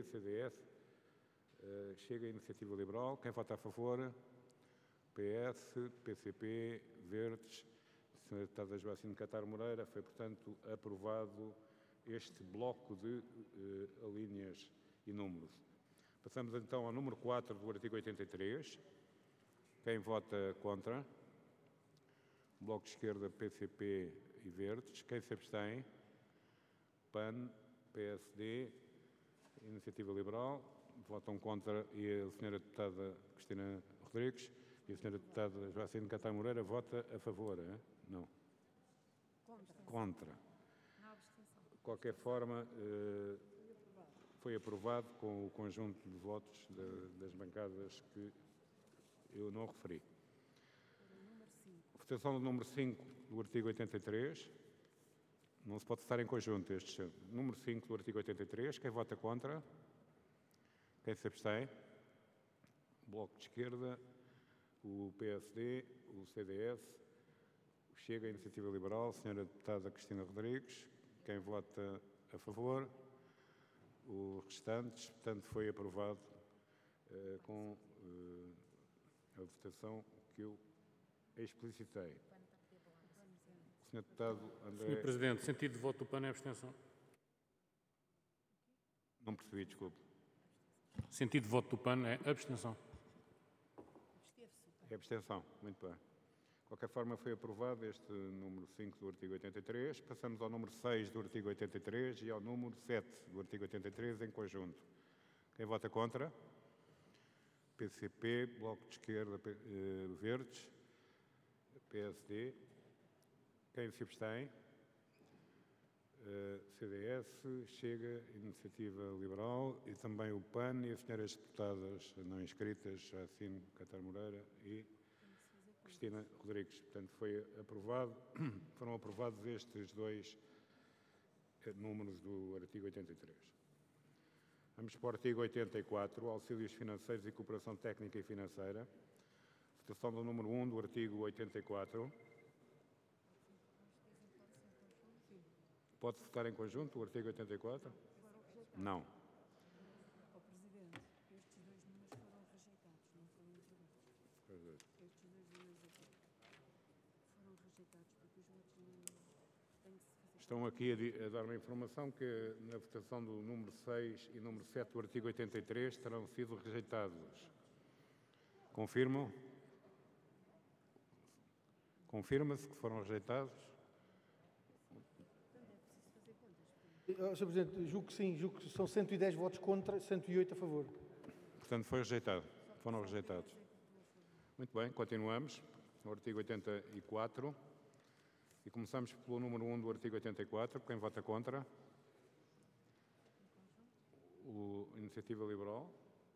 PSD, CDS, Chega, Iniciativa Liberal. Quem vota a favor? PS, PCP, Verdes, Sra. Deputada Joacine Catar Moreira. Foi, portanto, aprovado este bloco de alíneas e números. Passamos então ao número 4 do artigo 83. Quem vota contra? Bloco de Esquerda, PCP e Verdes. Quem se abstém? PAN, PSD, Iniciativa Liberal. Votam contra e a Sra. Deputada Cristina Rodrigues e a Sra. Deputada Joacine Catar Moreira vota a favor, não? Contra. De qualquer forma, foi aprovado com o conjunto de votos das bancadas que eu não referi. Votação do número 5 do artigo 83. Não se pode estar em conjunto estes. Número 5 do artigo 83. Quem vota contra? Quem se abstém? Bloco de Esquerda, o PSD, o CDS, o Chega, a Iniciativa Liberal, a Sra. Deputada Cristina Rodrigues. Quem vota a favor? Os restantes. Portanto, foi aprovado com a votação que eu explicitei. Sr. Deputado André... Sr. Presidente, sentido de voto do PAN é abstenção. Não percebi, desculpe. Sentido de voto do PAN é abstenção. É abstenção. Muito bem. De qualquer forma, foi aprovado este número 5 do artigo 83. Passamos ao número 6 do artigo 83 e ao número 7 do artigo 83 em conjunto. Quem vota contra? PCP, Bloco de Esquerda, Verdes, PSD. Quem se abstém? CDS, Chega, Iniciativa Liberal e também o PAN e as senhoras deputadas não inscritas, Joacine Catar Moreira e Cristina Rodrigues. Portanto, foram aprovados estes dois números do artigo 83. Vamos para o artigo 84, Auxílios Financeiros e Cooperação Técnica e Financeira. Votação do número 1 do artigo 84. Pode-se votar em conjunto o artigo 84? Não. Presidente, estes dois números foram rejeitados, não foram aprovados. Estes dois números aqui foram rejeitados porque os votos não têm que se fazer. Estão aqui a dar uma informação que na votação do número 6 e número 7 do artigo 83 terão sido rejeitados. Confirmam? Confirma-se que foram rejeitados? Sr. Presidente, julgo que sim, julgo que são 110 votos contra, 108 a favor. Portanto, foi rejeitado. Foram rejeitados. Muito bem, continuamos no artigo 84 e começamos pelo número 1 do artigo 84. Quem vota contra? O Iniciativa Liberal.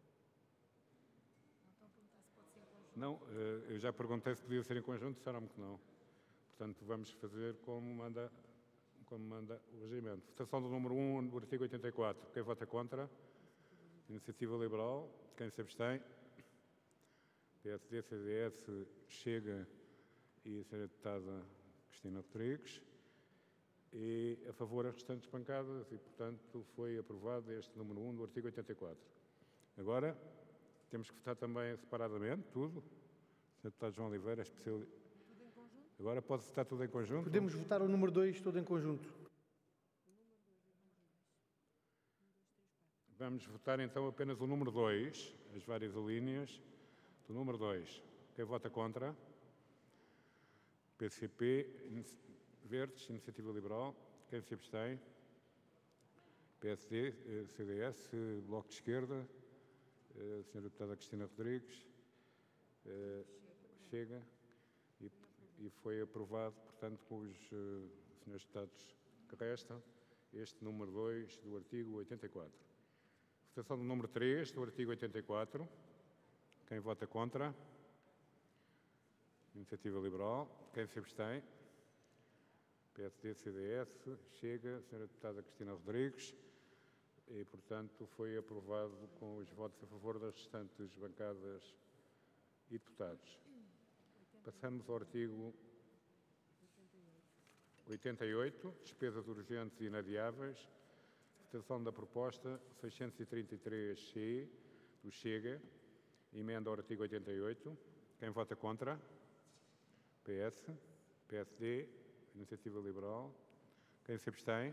Não, eu já perguntei se podia ser em conjunto, disseram-me que não. Portanto, vamos fazer como manda o regimento. Votação do número 1 do artigo 84. Quem vota contra? Iniciativa Liberal. Quem se abstém? PSD, CDS, Chega e a Sra. Deputada Cristina Rodrigues. E a favor as restantes bancadas e, portanto, foi aprovado este número 1 do artigo 84. Agora, temos que votar também separadamente, tudo. Sr. Deputado João Oliveira, especialista. Agora pode-se votar tudo em conjunto? Podemos votar o número 2 todo em conjunto. Vamos votar então apenas o número 2, as várias alíneas do número 2. Quem vota contra? PCP, Verdes, Iniciativa Liberal. Quem se abstém? PSD, CDS, Bloco de Esquerda, a Sra. Deputada Cristina Rodrigues, Chega. E foi aprovado, portanto, com os senhores deputados que restam, este número 2 do artigo 84. Votação do número 3 do artigo 84. Quem vota contra? Iniciativa Liberal. Quem se abstém? PSD, CDS, Chega, Sra. Deputada Cristina Rodrigues. E, portanto, foi aprovado com os votos a favor das restantes bancadas e deputados. Passamos ao artigo 88, despesas urgentes e inadiáveis. votação da proposta 633C do Chega, emenda ao artigo 88. Quem vota contra? PS, PSD, Iniciativa Liberal. Quem se abstém?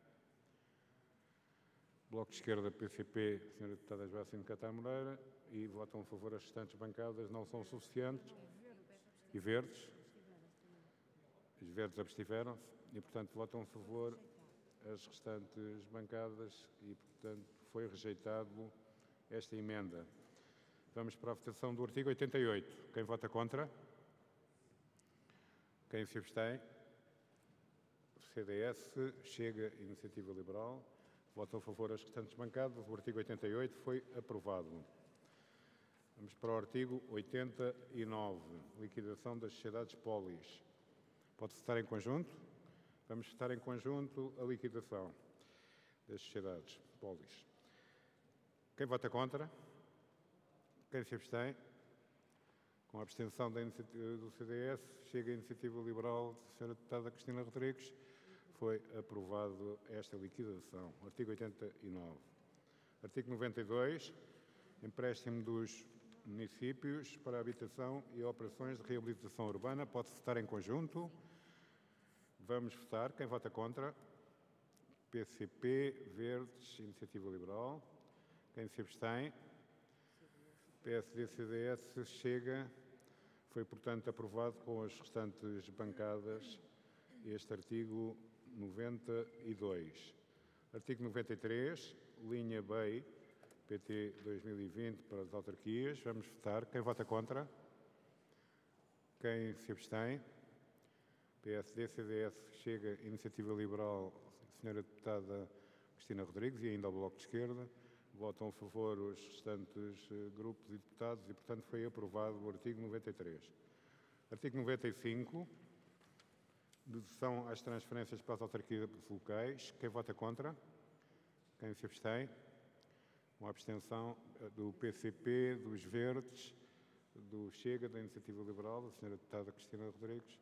Bloco de Esquerda, PCP, Sra. Deputada Joacine Catar Moreira. E votam a favor as restantes bancadas, não são suficientes. E verdes? Os verdes abstiveram-se e, portanto, votam a favor as restantes bancadas e, portanto, foi rejeitado esta emenda. Vamos para a votação do artigo 88. Quem vota contra? Quem se abstém? CDS, Chega, Iniciativa Liberal. Votam a favor as restantes bancadas. O artigo 88 foi aprovado. Vamos para o artigo 89. Liquidação das sociedades polis. Pode-se votar em conjunto? Vamos votar em conjunto a liquidação das sociedades polis. Quem vota contra? Quem se abstém? Com a abstenção do CDS, Chega a Iniciativa Liberal da Sra. Deputada Cristina Rodrigues, foi aprovado esta liquidação. Artigo 89. Artigo 92. Empréstimo dos municípios para a habitação e operações de reabilitação urbana. Pode-se votar em conjunto. Vamos votar. Quem vota contra? PCP, Verdes, Iniciativa Liberal. Quem se abstém? PSD, CDS, Chega. Foi, portanto, aprovado com as restantes bancadas este artigo 92. Artigo 93, linha B, PT 2020 para as autarquias. Vamos votar. Quem vota contra? Quem se abstém? PSD, CDS, Chega, Iniciativa Liberal, Sra. Deputada Cristina Rodrigues e ainda o Bloco de Esquerda. Votam a favor os restantes grupos e deputados e, portanto, foi aprovado o artigo 93. Artigo 95, dedução às transferências para as autarquias locais. Quem vota contra? Quem se abstém? Com a abstenção do PCP, dos Verdes, do Chega, da Iniciativa Liberal, da Sra. Deputada Cristina Rodrigues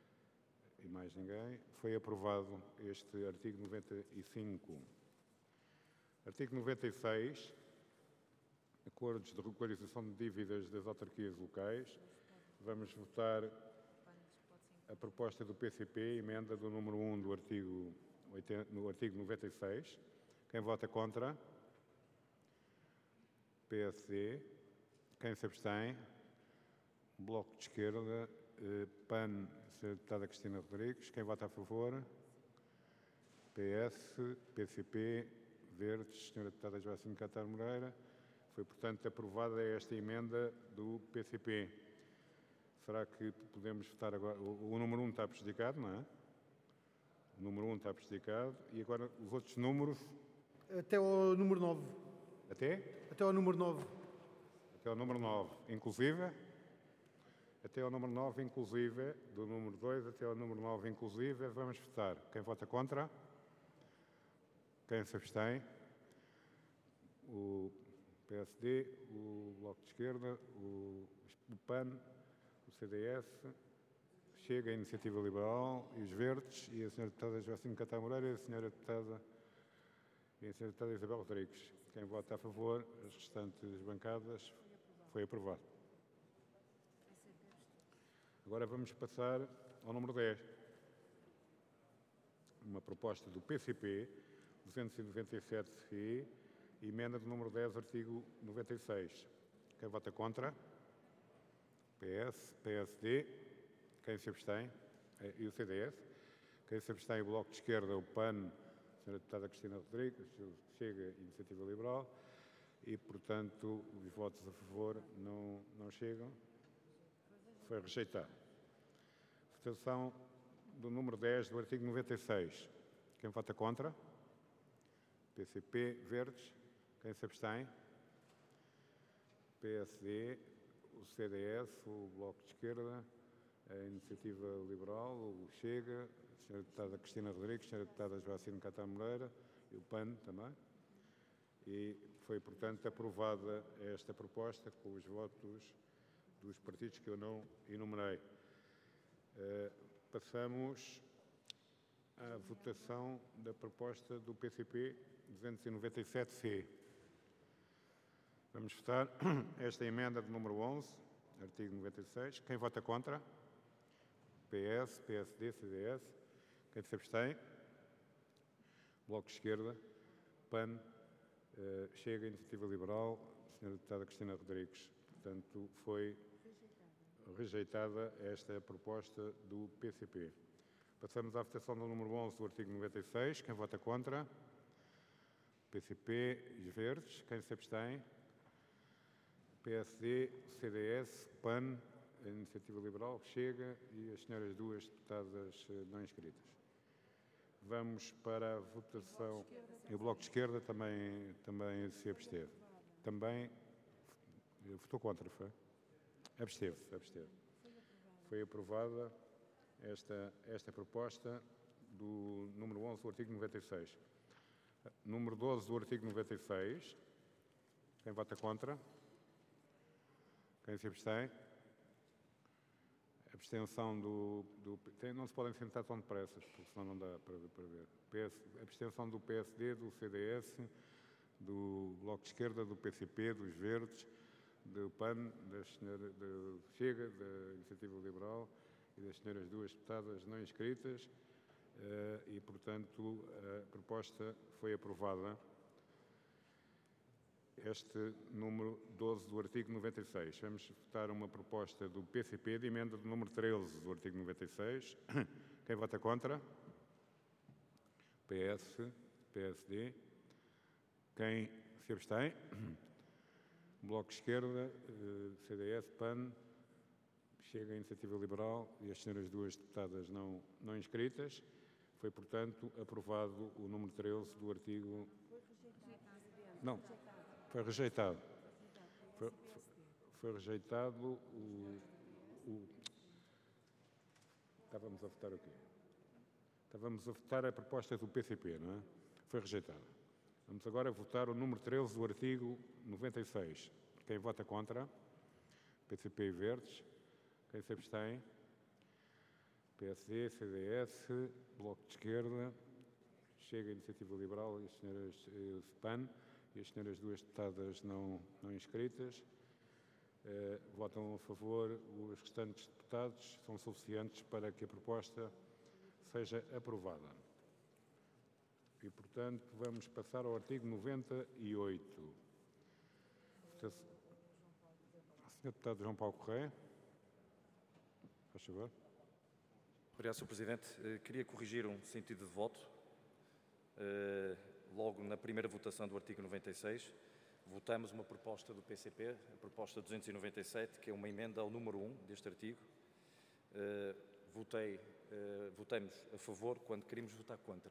e mais ninguém. Foi aprovado este artigo 95. Artigo 96, acordos de regularização de dívidas das autarquias locais. Vamos votar a proposta do PCP, emenda do número 1 do artigo 96. Quem vota contra? PSD. Quem se abstém? Bloco de Esquerda, PAN, Sra. Deputada Cristina Rodrigues. Quem vota a favor? PS, PCP, Verdes, Sra. Deputada Joacine Catar Moreira. Foi, portanto, aprovada esta emenda do PCP. Será que podemos votar agora? O número 1 está prejudicado, não é? O número 1 está prejudicado. E agora os outros números? Até ao número 9. Até? Até ao número 9. Até ao número 9, inclusive? Até ao número 9, inclusive. Do número 2 até ao número 9, inclusive. Vamos votar. Quem vota contra? Quem se abstém? O PSD, o Bloco de Esquerda, o PAN, o CDS, Chega a Iniciativa Liberal e os Verdes e a Sra. Deputada Joacine Catar Moreira e a Sra. Deputada Isabel Rodrigues. Quem vota a favor, as restantes bancadas, foi aprovado. Agora vamos passar ao número 10. Uma proposta do PCP, 297-FI, emenda do número 10, artigo 96. Quem vota contra? PS, PSD. Quem se abstém? E o CDS. Quem se abstém? O Bloco de Esquerda, o PAN, a Sra. Deputada Cristina Rodrigues, Chega, Iniciativa Liberal. E, portanto, os votos a favor não chegam. Foi rejeitado. Votação do número 10 do artigo 96. Quem vota contra? PCP, Verdes. Quem se abstém? PSD, o CDS, o Bloco de Esquerda, a Iniciativa Liberal, o Chega, a Sra. Deputada Cristina Rodrigues, a Sra. Deputada Joacine Catar Moreira e o PAN também. E foi, portanto, aprovada esta proposta com os votos dos partidos que eu não enumerei. Passamos à votação da proposta do PCP 297C. Vamos votar esta emenda de número 11, artigo 96. Quem vota contra? PS, PSD, CDS. Quem se abstém? Bloco de Esquerda, PAN, Chega, Iniciativa Liberal, Sra. Deputada Cristina Rodrigues. Portanto, foi rejeitada esta proposta do PCP. Passamos à votação do número 11 do artigo 96. Quem vota contra? PCP e Verdes. Quem se abstém? PSD, CDS, PAN, a Iniciativa Liberal, Chega e as senhoras duas deputadas não inscritas. Vamos para a votação. E o Bloco de Esquerda também se absteve. Também votou contra, foi? Absteve-se, absteve. Foi aprovada esta proposta do número 11 do artigo 96. Número 12 do artigo 96. Quem vota contra? Quem se abstém? Abstenção não se podem sentar tão depressa, porque senão não dá para ver. Abstenção do PSD, do CDS, do Bloco de Esquerda, do PCP, dos Verdes, do PAN, do Chega, da Iniciativa Liberal e das senhoras duas deputadas não inscritas e, portanto, a proposta foi aprovada. Este número 12 do artigo 96. Vamos votar uma proposta do PCP de emenda do número 13 do artigo 96. Quem vota contra? PS, PSD. Quem se abstém? Bloco de Esquerda, CDS, PAN, Chega, Iniciativa Liberal e as senhoras duas deputadas não inscritas. Foi, portanto, aprovado o número 13 do artigo... Não. Foi rejeitado. Foi rejeitado Estávamos a votar o quê? Estávamos a votar a proposta do PCP, não é? Foi rejeitado. Vamos agora votar o número 13 do artigo 96. Quem vota contra? PCP e Verdes. Quem se abstém? PSD, CDS, Bloco de Esquerda, Chega, Iniciativa Liberal e as senhoras PAN. E as senhoras duas deputadas não inscritas. Votam a favor. Os restantes deputados são suficientes para que a proposta seja aprovada. E, portanto, vamos passar ao artigo 98. Sr. Deputado João Paulo Correia. Faz favor. Obrigado, Sr. Presidente. Queria corrigir um sentido de voto. Logo na primeira votação do artigo 96, votamos uma proposta do PCP, a proposta 297, que é uma emenda ao número 1 deste artigo. Votamos a favor quando queríamos votar contra.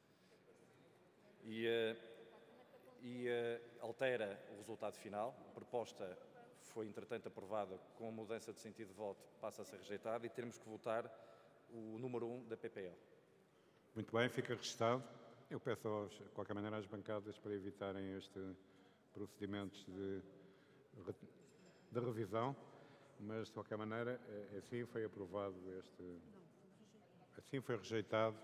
E altera o resultado final. A proposta foi, entretanto, aprovada com a mudança de sentido de voto, passa a ser rejeitada e teremos que votar o número 1 da PPL. Muito bem, fica registado. Eu peço, de qualquer maneira, às bancadas para evitarem este procedimentos de revisão, mas, de qualquer maneira, assim foi aprovado assim foi rejeitado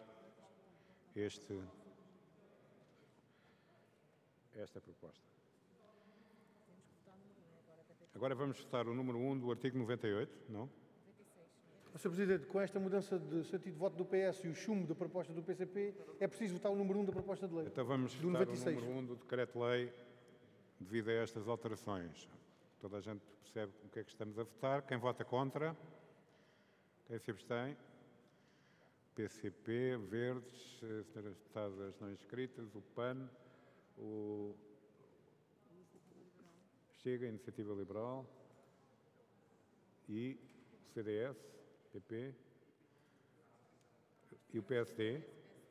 esta proposta. Agora vamos votar o número 1 do artigo 98, não? Sr. Presidente, com esta mudança de sentido de voto do PS e o chumbo da proposta do PCP, é preciso votar o número 1 da proposta de lei. Então vamos votar o número 1 do decreto-lei devido a estas alterações. Toda a gente percebe o que é que estamos a votar. Quem vota contra? Quem se abstém? PCP, Verdes, senhoras deputadas não inscritas, o PAN, o Chega, Iniciativa Liberal e o CDS, PP e o PSD.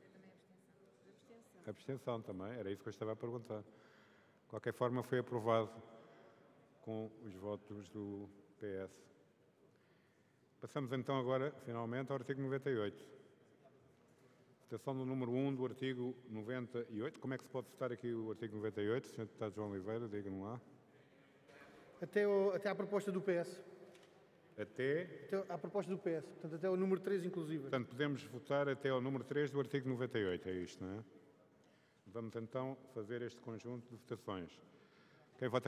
Abstenção também, era isso que eu estava a perguntar. De qualquer forma, foi aprovado com os votos do PS. Passamos então agora, finalmente, ao artigo 98. Votação do número 1 do artigo 98. Como é que se pode votar aqui o artigo 98? Sr. Deputado João Oliveira, diga-me lá. Até à proposta do PS. Até à proposta do PS. Portanto, até ao número 3, inclusive. Portanto, podemos votar até ao número 3 do artigo 98, é isto, não é? Vamos então fazer este conjunto de votações. Quem vota